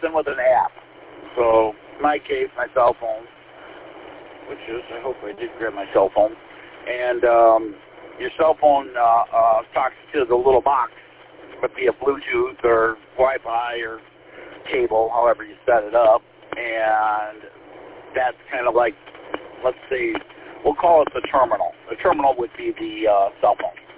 something with an app. So in my case, my cell phone, which is, I hope I did grab my cell phone, and your cell phone talks to the little box, would be a Bluetooth or Wi-Fi or cable, however you set it up, and that's kind of like, let's say, we'll call it the terminal. The terminal would be the cell phone.